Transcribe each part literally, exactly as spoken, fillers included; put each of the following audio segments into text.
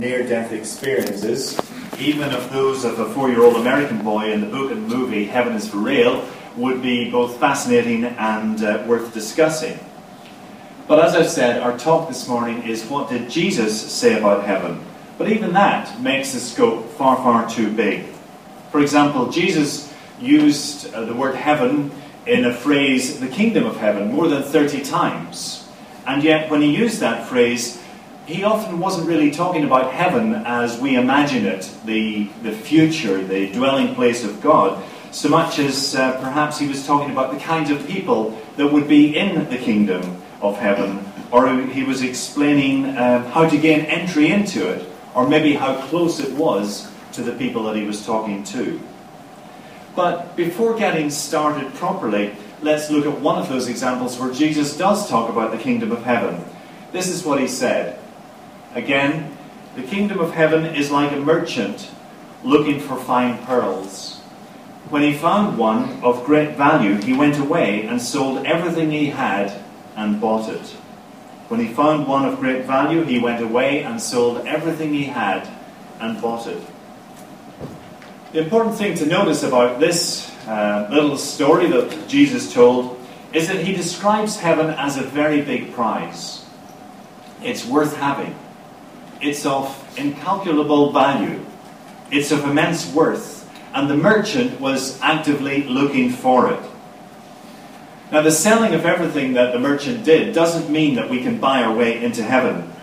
near-death experiences, even of those of a four-year-old American boy in the book and movie Heaven is for Real, would be both fascinating and uh, worth discussing. But as I've said, our talk this morning is what did Jesus say about heaven? But even that makes the scope far, far too big. For example, Jesus used uh, the word heaven in a phrase, the kingdom of heaven, more than thirty times. And yet when he used that phrase, he often wasn't really talking about heaven as we imagine it, the, the future, the dwelling place of God, so much as uh, perhaps he was talking about the kinds of people that would be in the kingdom of heaven, or he was explaining uh, how to gain entry into it, or maybe how close it was to the people that he was talking to. But before getting started properly, let's look at one of those examples where Jesus does talk about the kingdom of heaven. This is what he said. Again, the kingdom of heaven is like a merchant looking for fine pearls. When he found one of great value, he went away and sold everything he had and bought it. When he found one of great value, he went away and sold everything he had and bought it. The important thing to notice about this uh, little story that Jesus told is that he describes heaven as a very big prize. It's worth having. It's of incalculable value. It's of immense worth. And the merchant was actively looking for it. Now, the selling of everything that the merchant did doesn't mean that we can buy our way into heaven.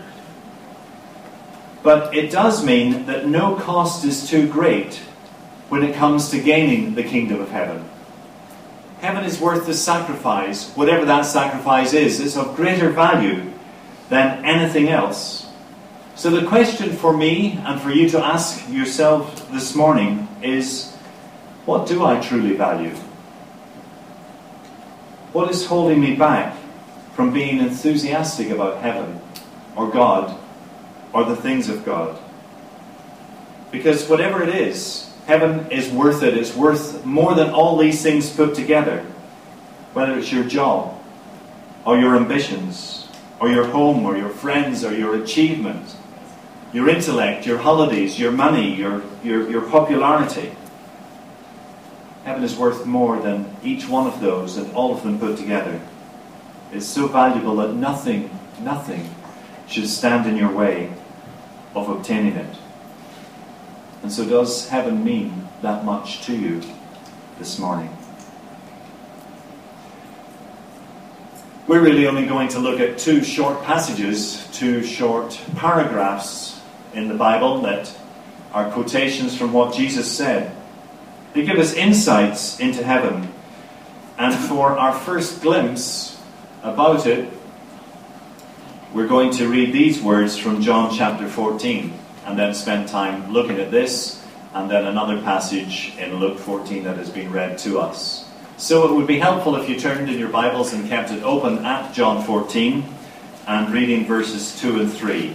But it does mean that no cost is too great when it comes to gaining the kingdom of heaven. Heaven is worth the sacrifice, whatever that sacrifice is. It's of greater value than anything else. So the question for me and for you to ask yourself this morning is, what do I truly value? What is holding me back from being enthusiastic about heaven or God or the things of God? Because whatever it is, heaven is worth it. It's worth more than all these things put together. Whether it's your job or your ambitions or your home or your friends or your achievement, your intellect, your holidays, your money, your, your, your popularity. Heaven is worth more than each one of those and all of them put together. It's so valuable that nothing, nothing should stand in your way of obtaining it. And so does heaven mean that much to you this morning? We're really only going to look at two short passages, two short paragraphs in the Bible that are quotations from what Jesus said. They give us insights into heaven. And for our first glimpse about it, we're going to read these words from John chapter fourteen, and then spend time looking at this, and then another passage in Luke fourteen that has been read to us. So it would be helpful if you turned in your Bibles and kept it open at John fourteen, and reading verses two and three.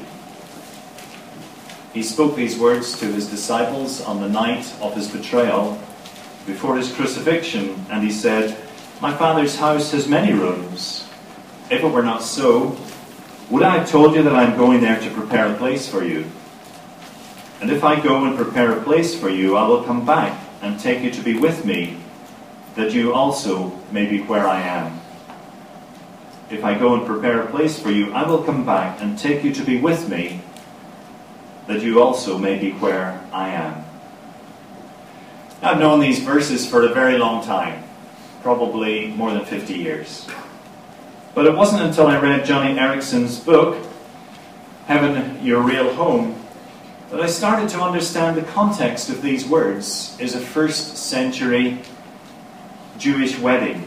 He spoke these words to his disciples on the night of his betrayal, before his crucifixion, and he said, "My Father's house has many rooms. If it were not so, would I have told you that I am going there to prepare a place for you? And if I go and prepare a place for you, I will come back and take you to be with me, that you also may be where I am. If I go and prepare a place for you, I will come back and take you to be with me, that you also may be where I am." I've known these verses for a very long time, probably more than fifty years. But it wasn't until I read Johnny Erickson's book, Heaven, Your Real Home, that I started to understand the context of these words is a first century Jewish wedding.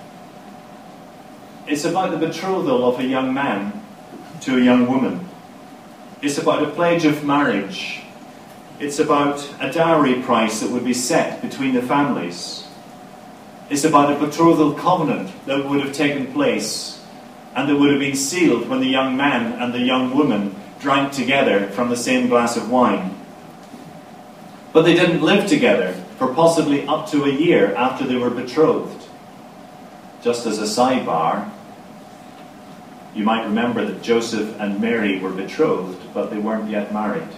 It's about the betrothal of a young man to a young woman. It's about a pledge of marriage. It's about a dowry price that would be set between the families. It's about a betrothal covenant that would have taken place and that would have been sealed when the young man and the young woman drank together from the same glass of wine. But they didn't live together for possibly up to a year after they were betrothed. Just as a sidebar, you might remember that Joseph and Mary were betrothed, but they weren't yet married.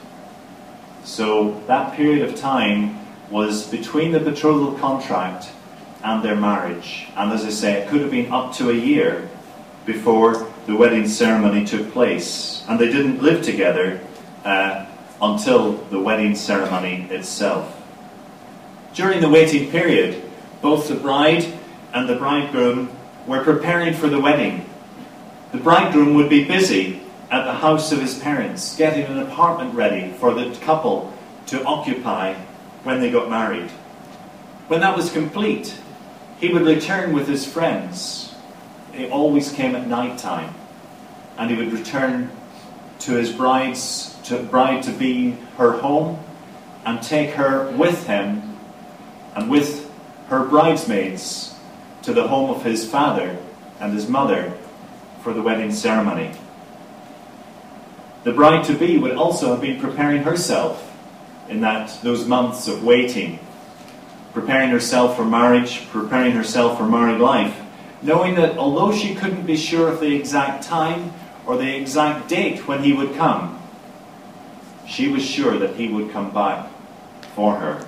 So that period of time was between the betrothal contract and their marriage. And as I say, it could have been up to a year before the wedding ceremony took place. And they didn't live together uh, until the wedding ceremony itself. During the waiting period, both the bride and the bridegroom were preparing for the wedding. The bridegroom would be busy at the house of his parents, getting an apartment ready for the couple to occupy when they got married. When that was complete, he would return with his friends. It always came at night time, and he would return to his bride's to bride-to-be her home and take her with him and with her bridesmaids to the home of his father and his mother for the wedding ceremony. The bride-to-be would also have been preparing herself in that those months of waiting, preparing herself for marriage, preparing herself for married life, knowing that although she couldn't be sure of the exact time or the exact date when he would come, she was sure that he would come back for her.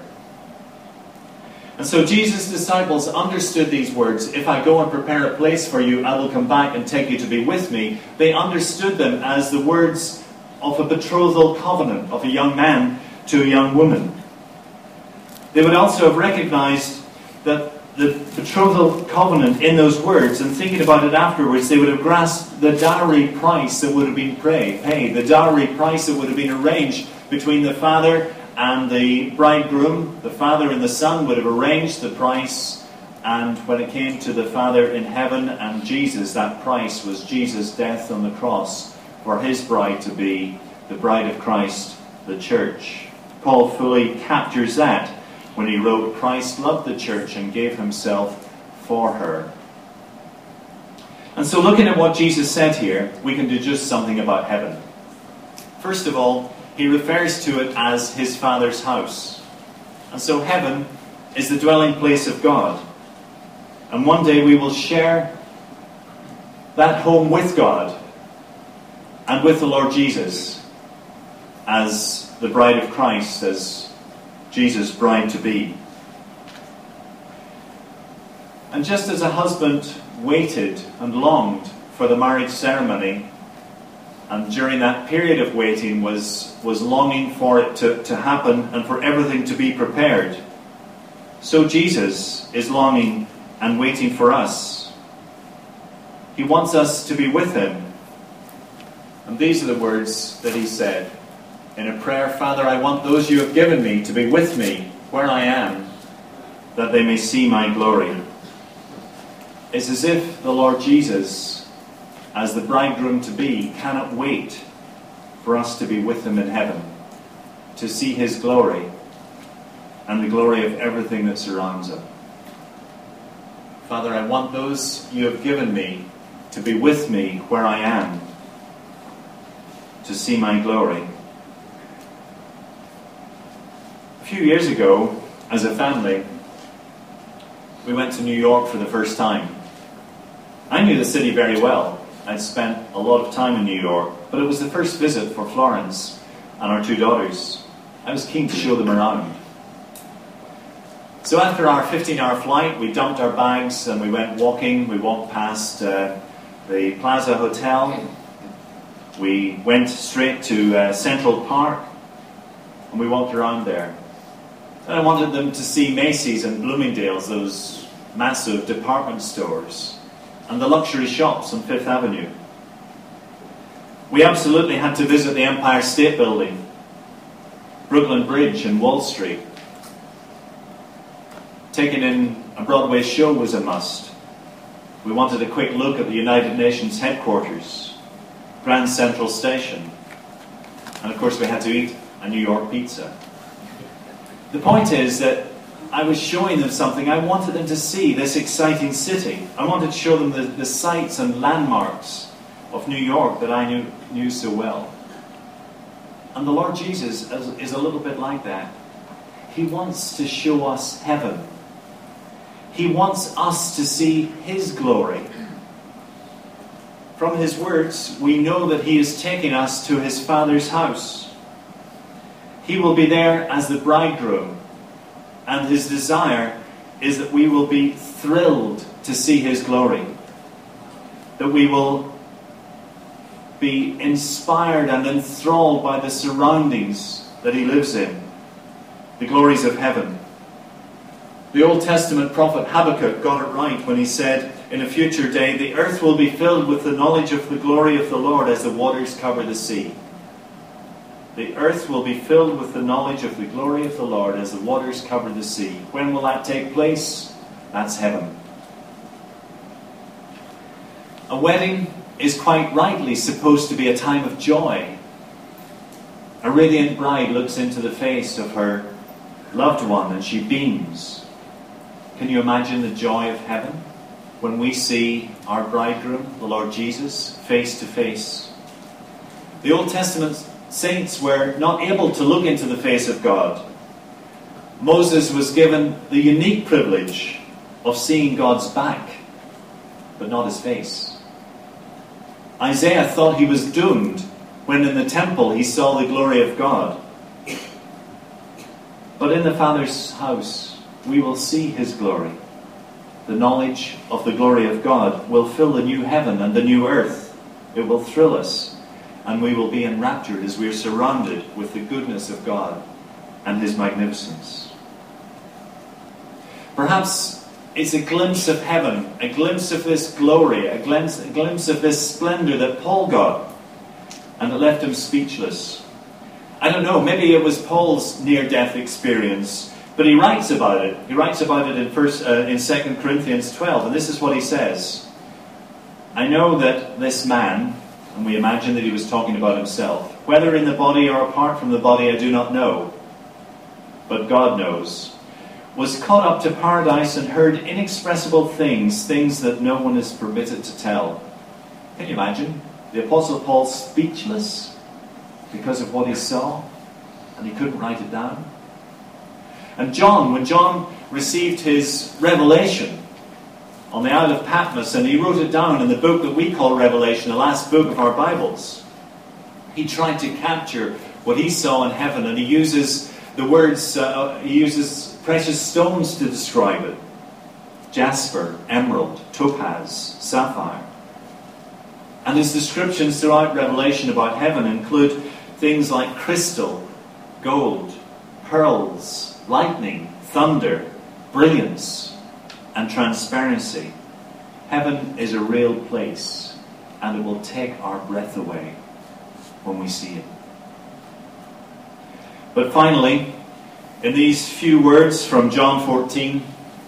And so Jesus' disciples understood these words, "If I go and prepare a place for you, I will come back and take you to be with me." They understood them as the words of a betrothal covenant of a young man to a young woman. They would also have recognized that the betrothal covenant in those words, and thinking about it afterwards, they would have grasped the dowry price that would have been paid, the dowry price that would have been arranged between the father and the bridegroom. The father and the son would have arranged the price, and when it came to the Father in heaven and Jesus, that price was Jesus' death on the cross for his bride to be, the bride of Christ, the church. Paul fully captures that when he wrote, "Christ loved the church and gave himself for her." And so looking at what Jesus said here, we can do just something about heaven. First of all, he refers to it as his Father's house. And so heaven is the dwelling place of God. And one day we will share that home with God and with the Lord Jesus as the bride of Christ, as Jesus' bride to be. And just as a husband waited and longed for the marriage ceremony, and during that period of waiting was, was longing for it to, to happen and for everything to be prepared, so Jesus is longing and waiting for us. He wants us to be with him. And these are the words that he said in a prayer: "Father, I want those you have given me to be with me where I am, that they may see my glory." It's as if the Lord Jesus, as the bridegroom to be, cannot wait for us to be with him in heaven, to see his glory and the glory of everything that surrounds him. "Father, I want those you have given me to be with me where I am, to see my glory." A few years ago, as a family, we went to New York for the first time. I knew the city very well. I'd spent a lot of time in New York, but it was the first visit for Florence and our two daughters. I was keen to show them around. So after our fifteen-hour flight, we dumped our bags and we went walking. We walked past uh, the Plaza Hotel. We went straight to uh, Central Park, and we walked around there. And I wanted them to see Macy's and Bloomingdale's, those massive department stores, and the luxury shops on Fifth Avenue. We absolutely had to visit the Empire State Building, Brooklyn Bridge and Wall Street. Taking in a Broadway show was a must. We wanted a quick look at the United Nations headquarters, Grand Central Station, and of course we had to eat a New York pizza. The point is that I was showing them something. I wanted them to see this exciting city. I wanted to show them the, the sights and landmarks of New York that I knew, knew so well. And the Lord Jesus is, is a little bit like that. He wants to show us heaven. He wants us to see his glory. from his words, we know that he is taking us to his Father's house. He will be there as the bridegroom, and his desire is that we will be thrilled to see his glory, that we will be inspired and enthralled by the surroundings that he lives in, the glories of heaven. The Old Testament prophet Habakkuk got it right when he said, in a future day, the earth will be filled with the knowledge of the glory of the Lord as the waters cover the sea. The earth will be filled with the knowledge of the glory of the Lord as the waters cover the sea. When will that take place? That's heaven. A wedding is quite rightly supposed to be a time of joy. A radiant bride looks into the face of her loved one and she beams. Can you imagine the joy of heaven when we see our bridegroom, the Lord Jesus, face to face? The Old Testament saints were not able to look into the face of God. Moses was given the unique privilege of seeing God's back, but not his face. Isaiah thought he was doomed when in the temple he saw the glory of God. But in the Father's house, we will see his glory. The knowledge of the glory of God will fill the new heaven and the new earth. It will thrill us, and we will be enraptured as we are surrounded with the goodness of God and his magnificence. Perhaps it's a glimpse of heaven, a glimpse of this glory, a glimpse, a glimpse of this splendor that Paul got, and it left him speechless. I don't know, maybe it was Paul's near-death experience, but he writes about it. He writes about it in first, uh, in Second Corinthians twelve, and this is what he says. I know that this man, and we imagine that he was talking about himself, whether in the body or apart from the body I do not know, but God knows, was caught up to paradise and heard inexpressible things, things that no one is permitted to tell. Can you imagine? The Apostle Paul speechless because of what he saw, and he couldn't write it down. And John, when John received his revelation on the Isle of Patmos, and he wrote it down in the book that we call Revelation, the last book of our Bibles, he tried to capture what he saw in heaven, and he uses the words, uh, he uses precious stones to describe it. Jasper, emerald, topaz, sapphire. And his descriptions throughout Revelation about heaven include things like crystal, gold, pearls, lightning, thunder, brilliance, and transparency. Heaven is a real place, and it will take our breath away when we see it. But finally, in these few words from John fourteen,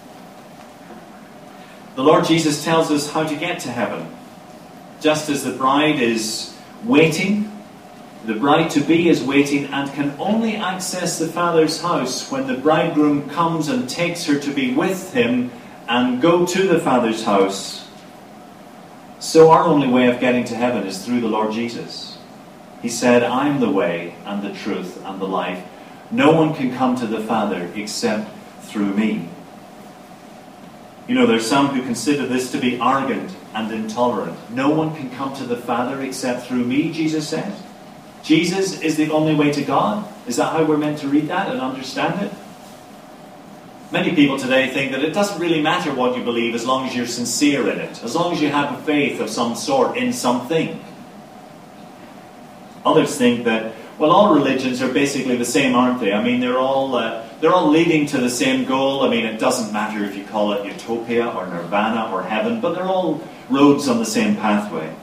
the Lord Jesus tells us how to get to heaven. Just as the bride is waiting, the bride-to-be is waiting and can only access the Father's house when the bridegroom comes and takes her to be with him and go to the Father's house. So our only way of getting to heaven is through the Lord Jesus. He said, I am the way and the truth and the life. No one can come to the Father except through me. You know, there's some who consider this to be arrogant and intolerant. No one can come to the Father except through me, Jesus said. Jesus is the only way to God? Is that how we're meant to read that and understand it? Many people today think that it doesn't really matter what you believe as long as you're sincere in it, as long as you have a faith of some sort in something. Others think that, well, all religions are basically the same, aren't they? I mean, they're all uh, they're all leading to the same goal. I mean, it doesn't matter if you call it utopia or nirvana or heaven, but they're all roads on the same pathway.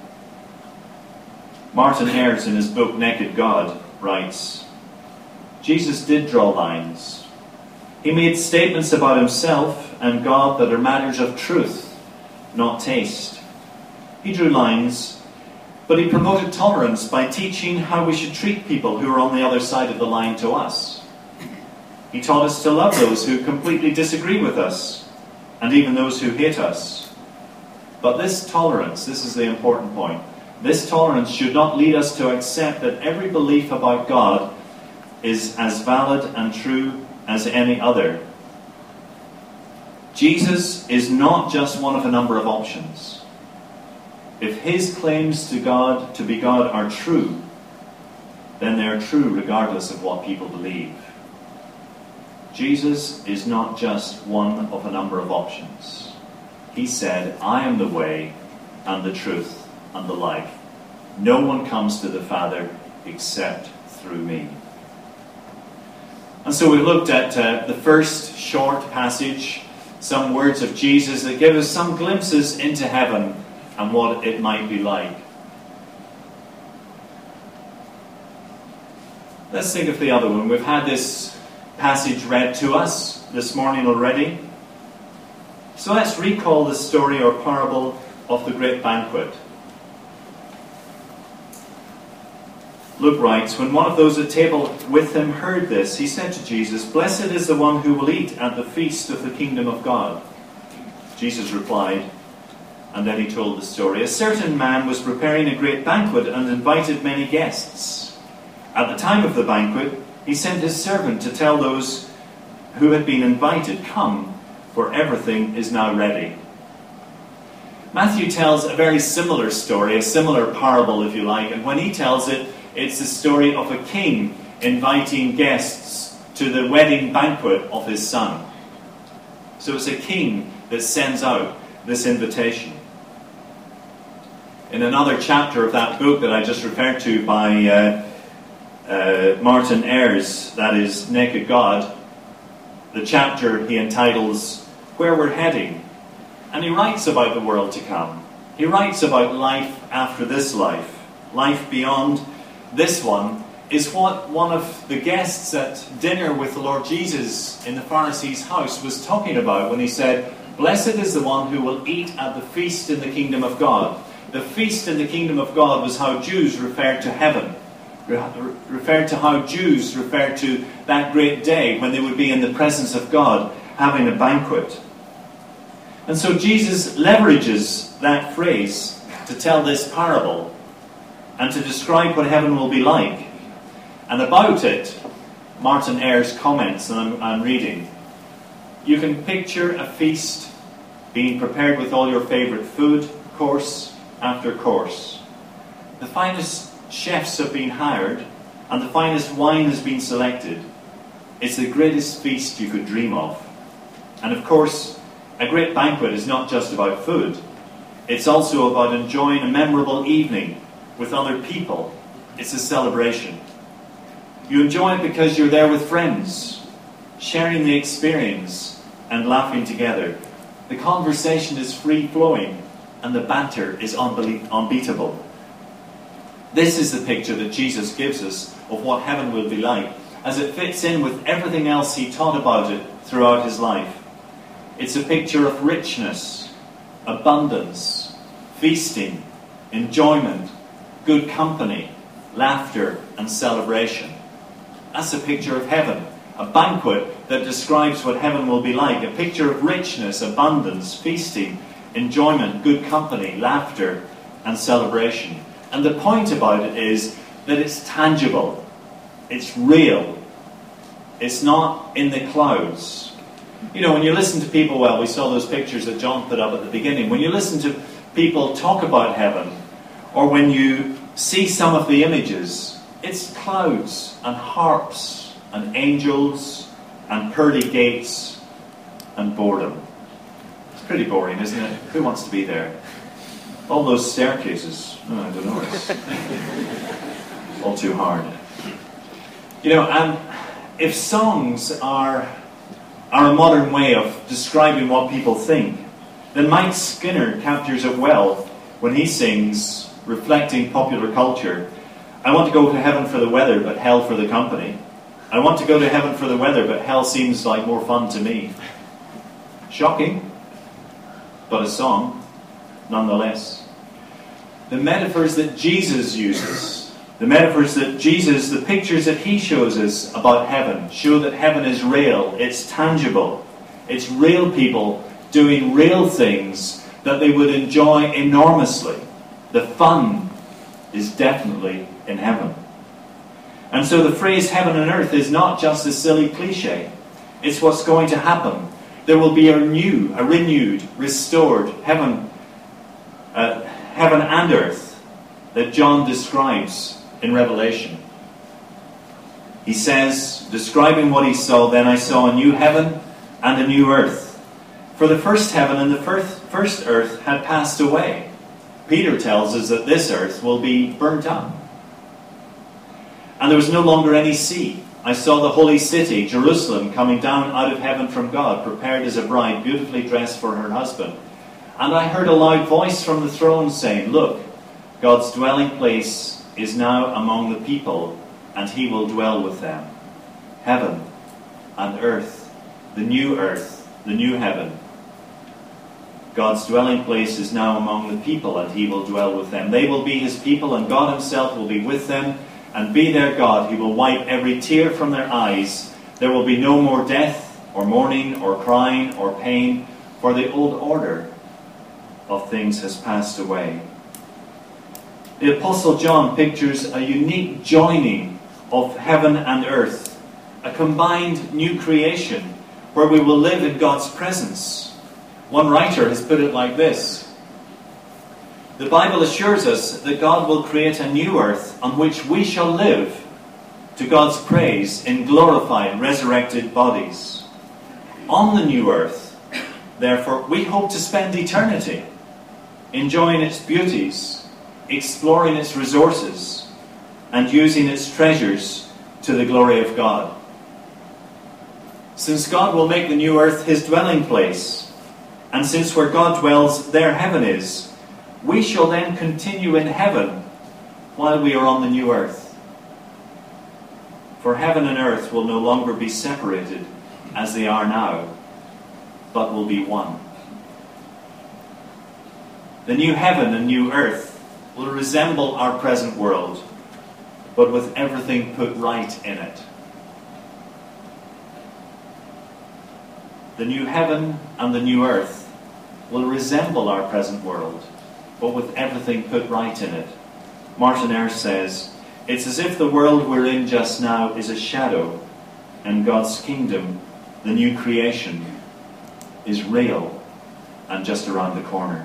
Martin Ayres, in his book Naked God, writes, Jesus did draw lines. He made statements about himself and God that are matters of truth, not taste. He drew lines, but he promoted tolerance by teaching how we should treat people who are on the other side of the line to us. He taught us to love those who completely disagree with us, and even those who hate us. But this tolerance, this is the important point, this tolerance should not lead us to accept that every belief about God is as valid and true as any other. Jesus is not just one of a number of options. If his claims to God, to be God, are true, then they are true regardless of what people believe. Jesus is not just one of a number of options. He said, I am the way and the truth and the life. No one comes to the Father except through me. And so we looked at uh, the first short passage, some words of Jesus that give us some glimpses into heaven and what it might be like. Let's think of the other one. We've had this passage read to us this morning already. So let's recall the story or parable of the great banquet. Luke writes, when one of those at table with him heard this, he said to Jesus, "Blessed is the one who will eat at the feast of the kingdom of God." Jesus replied, and then he told the story. A certain man was preparing a great banquet and invited many guests. At the time of the banquet, he sent his servant to tell those who had been invited, "Come, for everything is now ready." Matthew tells a very similar story, a similar parable, if you like, and when he tells it, it's the story of a king inviting guests to the wedding banquet of his son. So it's a king that sends out this invitation. In another chapter of that book that I just referred to by uh, uh, Martin Ayres, that is Naked God, the chapter he entitles Where We're Heading. And he writes about the world to come. He writes about life after this life. Life beyond this one is what one of the guests at dinner with the Lord Jesus in the Pharisee's house was talking about when he said, "Blessed is the one who will eat at the feast in the kingdom of God." The feast in the kingdom of God was how Jews referred to heaven, referred to how Jews referred to that great day when they would be in the presence of God having a banquet. And so Jesus leverages that phrase to tell this parable and to describe what heaven will be like. And about it, Martin Ayres comments, and I'm, I'm reading, "You can picture a feast being prepared with all your favourite food, course after course. The finest chefs have been hired, and the finest wine has been selected. It's the greatest feast you could dream of. And of course, a great banquet is not just about food. It's also about enjoying a memorable evening with other people. It's a celebration. You enjoy it because you're there with friends, sharing the experience and laughing together. The conversation is free-flowing and the banter is unbe- unbeatable. This is the picture that Jesus gives us of what heaven will be like, as it fits in with everything else he taught about it throughout his life. It's a picture of richness, abundance, feasting, enjoyment, good company, laughter and celebration. That's a picture of heaven, a banquet that describes what heaven will be like, a picture of richness, abundance, feasting, enjoyment, good company, laughter and celebration. And the point about it is that it's tangible, it's real, it's not in the clouds. You know, when you listen to people, well, we saw those pictures that John put up at the beginning, when you listen to people talk about heaven, or when you see some of the images, it's clouds and harps and angels and pearly gates and boredom. It's pretty boring, isn't it? Who wants to be there? All those staircases, oh, I don't know, it's all too hard. You know, and if songs are, are a modern way of describing what people think, then Mike Skinner captures it well when he sings, reflecting popular culture, "I want to go to heaven for the weather, but hell for the company. I want to go to heaven for the weather, but hell seems like more fun to me." Shocking, but a song nonetheless. The metaphors that Jesus uses, the metaphors that Jesus, the pictures that he shows us about heaven, show that heaven is real, it's tangible, it's real people doing real things that they would enjoy enormously. The fun is definitely in heaven. And so the phrase heaven and earth is not just a silly cliche. It's what's going to happen. There will be a new, a renewed, restored heaven. Uh, heaven and earth that John describes in Revelation. He says, describing what he saw, "Then I saw a new heaven and a new earth. For the first heaven and the first, first earth had passed away." Peter tells us that this earth will be burnt up. "And there was no longer any sea. I saw the holy city, Jerusalem, coming down out of heaven from God, prepared as a bride, beautifully dressed for her husband. And I heard a loud voice from the throne saying, 'Look, God's dwelling place is now among the people, and he will dwell with them.'" Heaven and earth, the new earth, the new heaven. God's dwelling place is now among the people, and he will dwell with them. They will be his people, and God himself will be with them and be their God. He will wipe every tear from their eyes. There will be no more death, or mourning, or crying, or pain, for the old order of things has passed away. The Apostle John pictures a unique joining of heaven and earth, a combined new creation where we will live in God's presence. One writer has put it like this: "The Bible assures us that God will create a new earth on which we shall live to God's praise in glorified, resurrected bodies. On the new earth, therefore, we hope to spend eternity enjoying its beauties, exploring its resources, and using its treasures to the glory of God. Since God will make the new earth his dwelling place, and since where God dwells, there heaven is, we shall then continue in heaven while we are on the new earth. For heaven and earth will no longer be separated as they are now, but will be one." The new heaven and new earth will resemble our present world, but with everything put right in it. The new heaven and the new earth will resemble our present world, but with everything put right in it. Martin Eyre says, "It's as if the world we're in just now is a shadow, and God's kingdom, the new creation, is real and just around the corner."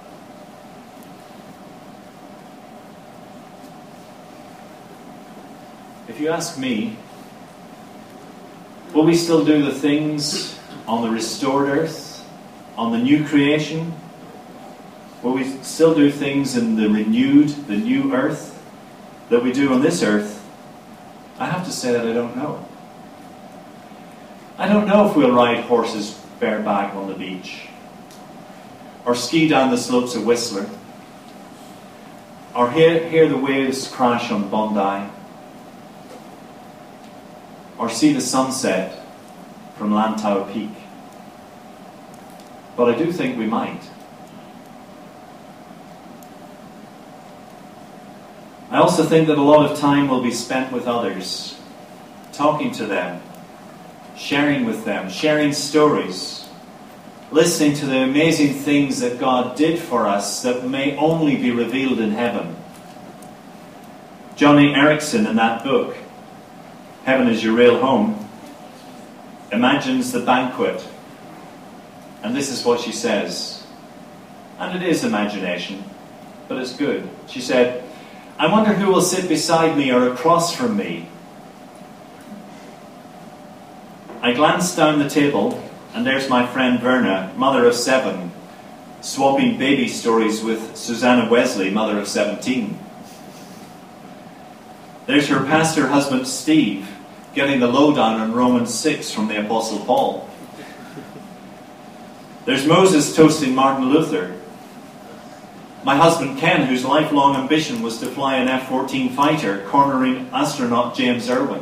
If you ask me, will we still do the things on the restored earth, on the new creation? Will we still do things in the renewed, the new earth that we do on this earth? I have to say that I don't know. I don't know if we'll ride horses bareback on the beach, or ski down the slopes of Whistler, or hear, hear the waves crash on Bondi, or see the sunset from Lantau Peak. But I do think we might. I also think that a lot of time will be spent with others, talking to them, sharing with them, sharing stories, listening to the amazing things that God did for us that may only be revealed in heaven. Joni Eareckson, in that book, Heaven is Your Real Home, imagines the banquet. And this is what she says. And it is imagination, but it's good. She said, "I wonder who will sit beside me or across from me. I glanced down the table, and there's my friend Verna, mother of seven, swapping baby stories with Susanna Wesley, mother of seventeen. There's her pastor husband Steve, getting the lowdown on Romans six from the Apostle Paul. There's Moses toasting Martin Luther. My husband Ken, whose lifelong ambition was to fly an F fourteen fighter, cornering astronaut James Irwin.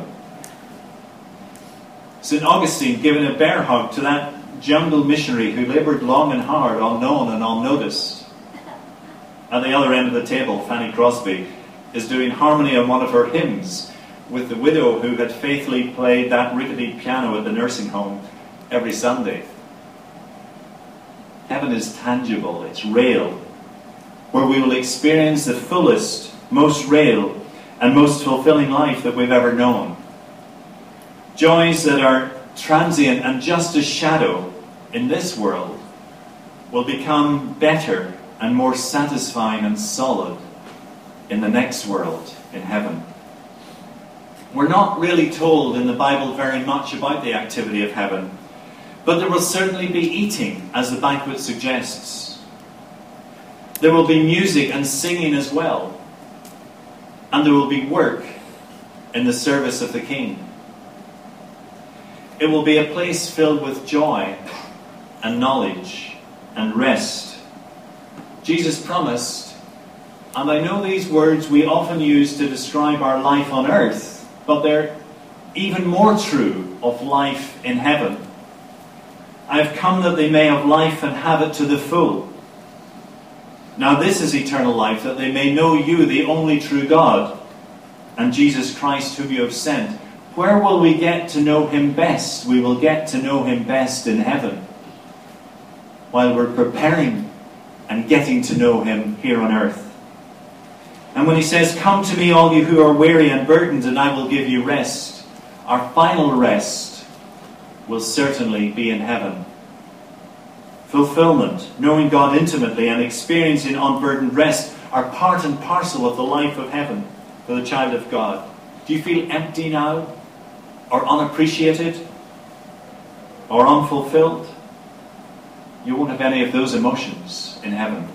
Saint Augustine giving a bear hug to that jungle missionary who laboured long and hard, unknown and unnoticed. At the other end of the table, Fanny Crosby is doing harmony on one of her hymns with the widow who had faithfully played that rickety piano at the nursing home every Sunday. Heaven is tangible, it's real, where we will experience the fullest, most real, and most fulfilling life that we've ever known. Joys that are transient and just a shadow in this world will become better and more satisfying and solid in the next world, in heaven. We're not really told in the Bible very much about the activity of heaven, but there will certainly be eating, as the banquet suggests. There will be music and singing as well, and there will be work in the service of the King. It will be a place filled with joy and knowledge and rest. Jesus promised, and I know these words we often use to describe our life on earth, but they're even more true of life in heaven. I have come that they may have life and have it to the full. Now this is eternal life, that they may know you, the only true God, and Jesus Christ whom you have sent. Where will we get to know him best? We will get to know him best in heaven, while we're preparing and getting to know him here on earth. And when he says, "Come to me, all you who are weary and burdened, and I will give you rest," our final rest will certainly be in heaven. Fulfillment, knowing God intimately and experiencing unburdened rest are part and parcel of the life of heaven for the child of God. Do you feel empty now? Or unappreciated? Or unfulfilled? You won't have any of those emotions in heaven.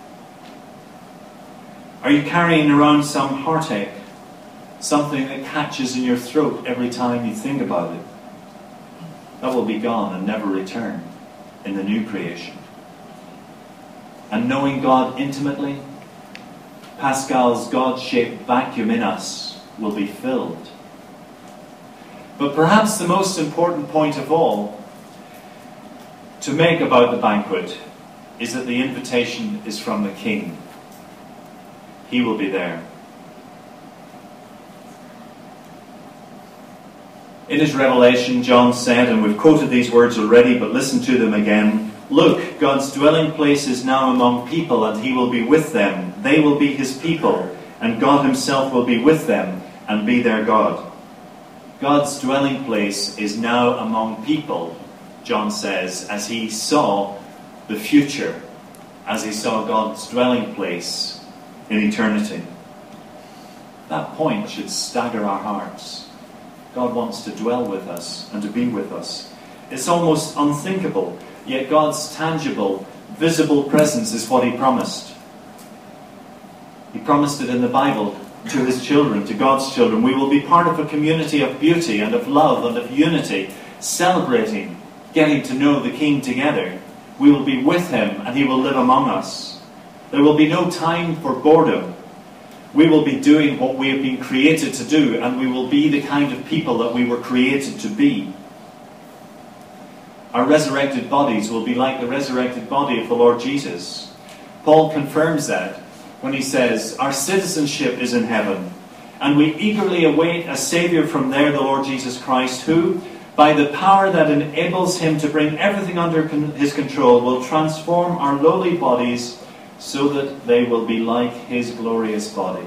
Are you carrying around some heartache? Something that catches in your throat every time you think about it? That will be gone and never return in the new creation. And knowing God intimately, Pascal's God-shaped vacuum in us will be filled. But perhaps the most important point of all to make about the banquet is that the invitation is from the King. He will be there. In his revelation, John said, and we've quoted these words already, but listen to them again, "Look, God's dwelling place is now among people, and he will be with them. They will be his people, and God himself will be with them and be their God." God's dwelling place is now among people, John says, as he saw the future, as he saw God's dwelling place in eternity. That point should stagger our hearts. God wants to dwell with us and to be with us. It's almost unthinkable, yet God's tangible, visible presence is what he promised. He promised it in the Bible to his children, to God's children. We will be part of a community of beauty and of love and of unity, celebrating, getting to know the King together. We will be with him and he will live among us. There will be no time for boredom. We will be doing what we have been created to do, and we will be the kind of people that we were created to be. Our resurrected bodies will be like the resurrected body of the Lord Jesus. Paul confirms that when he says, "Our citizenship is in heaven, and we eagerly await a Saviour from there, the Lord Jesus Christ, who, by the power that enables him to bring everything under his control, will transform our lowly bodies so that they will be like his glorious body."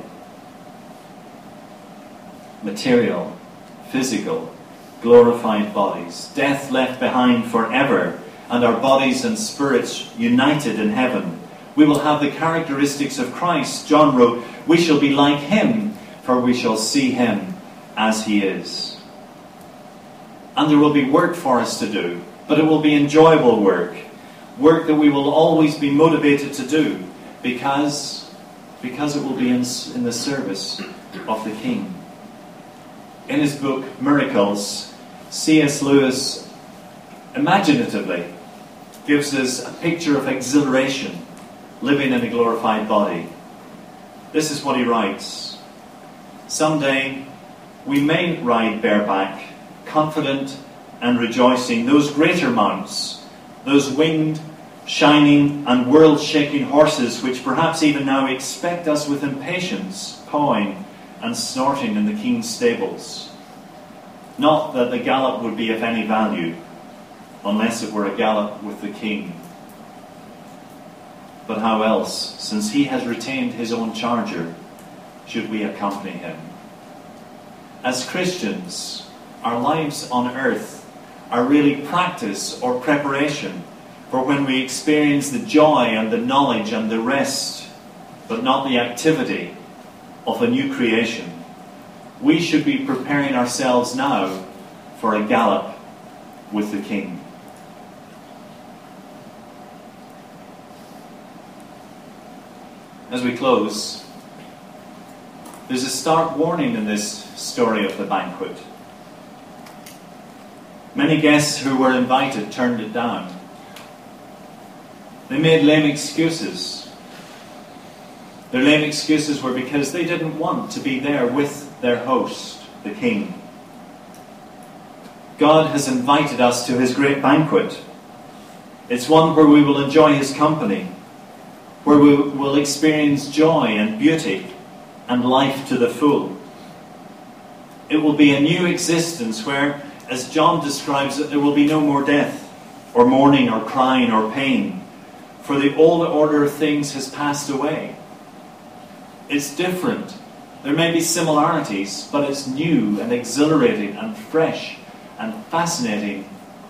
Material, physical, glorified bodies, death left behind forever, and our bodies and spirits united in heaven. We will have the characteristics of Christ. John wrote, "We shall be like him, for we shall see him as he is." And there will be work for us to do, but it will be enjoyable work. Work that we will always be motivated to do, because, because it will be in, in the service of the King. In his book, Miracles, C S Lewis imaginatively gives us a picture of exhilaration, living in a glorified body. This is what he writes: "Someday we may ride bareback, confident and rejoicing, those greater mounts, those winged, shining and world-shaking horses which perhaps even now expect us with impatience, pawing and snorting in the King's stables. Not that the gallop would be of any value, unless it were a gallop with the King. But how else, since he has retained his own charger, should we accompany him? As Christians, our lives on earth are really practice or preparation For when we experience the joy and the knowledge and the rest, but not the activity of a new creation, we should be preparing ourselves now for a gallop with the King. As we close, there's a stark warning in this story of the banquet. Many guests who were invited turned it down. They made lame excuses. Their lame excuses were because they didn't want to be there with their host, the King. God has invited us to his great banquet. It's one where we will enjoy his company, where we will experience joy and beauty and life to the full. It will be a new existence where, as John describes it, there will be no more death, or mourning, or crying, or pain, for the old order of things has passed away. It's different. There may be similarities, but it's new and exhilarating and fresh and fascinating.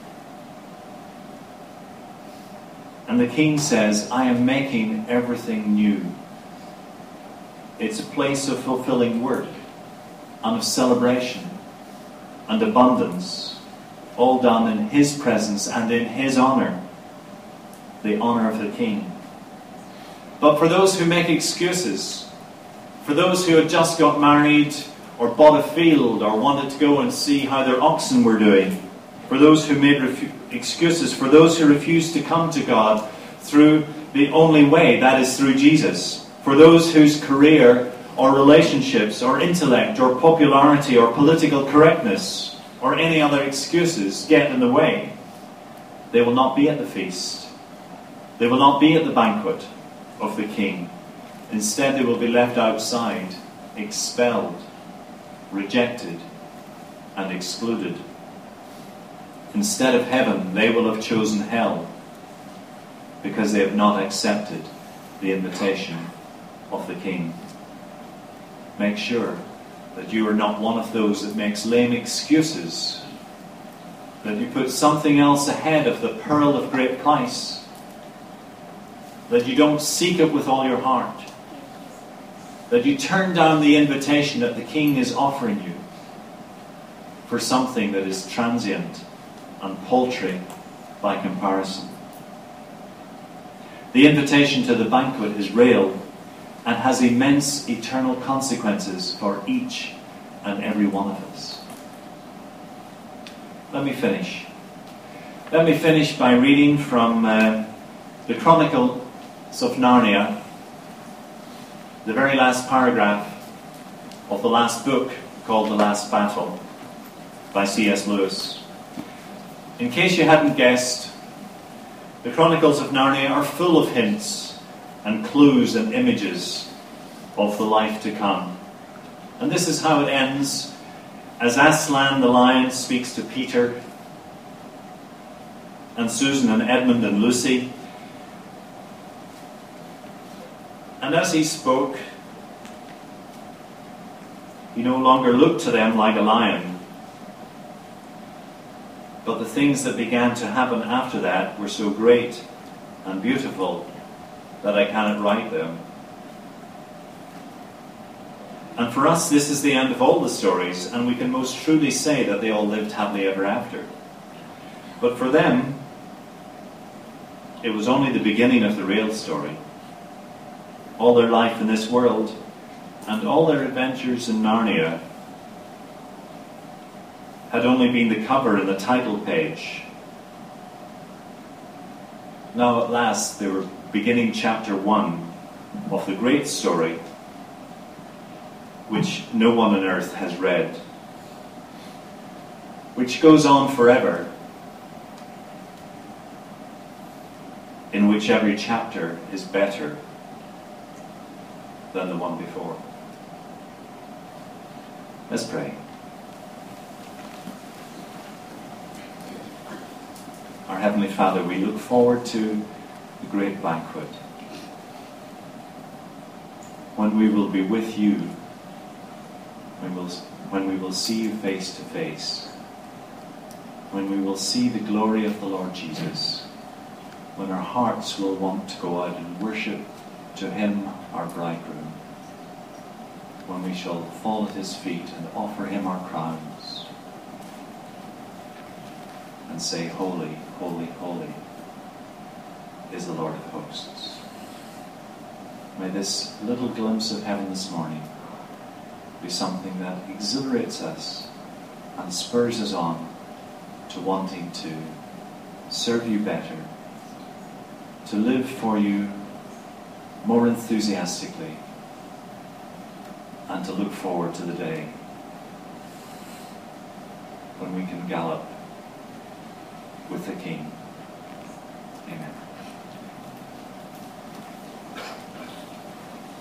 And the King says, I am making everything new. It's a place of fulfilling work and of celebration and abundance, all done in his presence and in his honour, the honour of the King. But for those who make excuses, for those who had just got married or bought a field or wanted to go and see how their oxen were doing, for those who made refu- excuses, for those who refused to come to God through the only way, that is through Jesus, for those whose career or relationships or intellect or popularity or political correctness or any other excuses get in the way, they will not be at the feast. They will not be at the banquet of the King. Instead, they will be left outside, expelled, rejected, and excluded. Instead of heaven, they will have chosen hell, because they have not accepted the invitation of the King. Make sure that you are not one of those that makes lame excuses, that you put something else ahead of the pearl of great price, that you don't seek it with all your heart, that you turn down the invitation that the King is offering you for something that is transient and paltry by comparison. The invitation to the banquet is real and has immense eternal consequences for each and every one of us. Let me finish. Let me finish by reading from uh, the Chronicles of Narnia, the very last paragraph of the last book called The Last Battle by C S Lewis. In case you hadn't guessed, the Chronicles of Narnia are full of hints and clues and images of the life to come. And this is how it ends, as Aslan the lion speaks to Peter and Susan and Edmund and Lucy. And as he spoke, he no longer looked to them like a lion. But the things that began to happen after that were so great and beautiful that I cannot write them. And for us, this is the end of all the stories, and we can most truly say that they all lived happily ever after. But for them, it was only the beginning of the real story. All their life in this world and all their adventures in Narnia had only been the cover and the title page. Now at last they were beginning chapter one of the great story which no one on earth has read, which goes on forever, in which every chapter is better than the one before. Let's pray. Our Heavenly Father, we look forward to the great banquet, when we will be with you, when, we'll, when we will see you face to face, when we will see the glory of the Lord Jesus, when our hearts will want to go out and worship to him, our bridegroom, when we shall fall at his feet and offer him our crowns and say, holy, holy, holy is the Lord of hosts. May this little glimpse of heaven this morning be something that exhilarates us and spurs us on to wanting to serve you better, to live for you more enthusiastically, and to look forward to the day when we can gallop with the King. Amen.